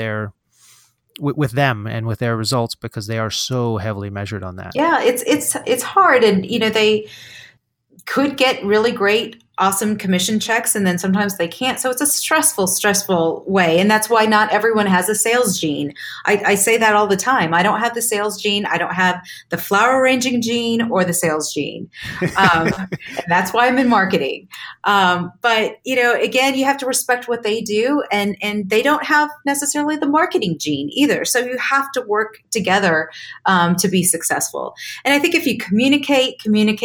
them and with their results because they are so heavily measured on that. Yeah, it's hard, and they could get really great, awesome commission checks, and then sometimes they can't. So it's a stressful way. And that's why not everyone has a sales gene. I say that all the time. I don't have the sales gene. I don't have the flower arranging gene or the sales gene. And that's why I'm in marketing. But, again, you have to respect what they do, and they don't have necessarily the marketing gene either. So you have to work together to be successful. And I think if you communicate,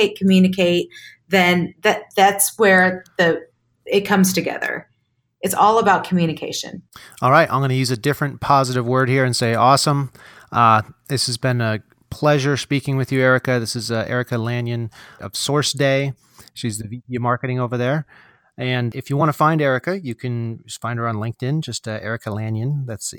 then that's where it comes together. It's all about communication. All right. I'm going to use a different positive word here and say awesome. This has been a pleasure speaking with you, Erica. This is Erica Lanyon of SourceDay. She's the VP of Marketing over there. And if you want to find Erica, you can just find her on LinkedIn, just Erica Lanyon. That's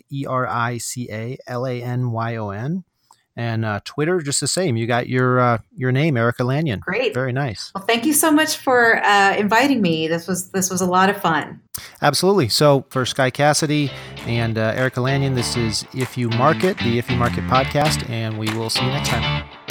ERICALANYON. And Twitter, just the same. You got your name, Erica Lanyon. Great. Very nice. Well, thank you so much for inviting me. This was a lot of fun. Absolutely. So for Sky Cassidy and Erica Lanyon, this is If You Market, the If You Market podcast, and we will see you next time.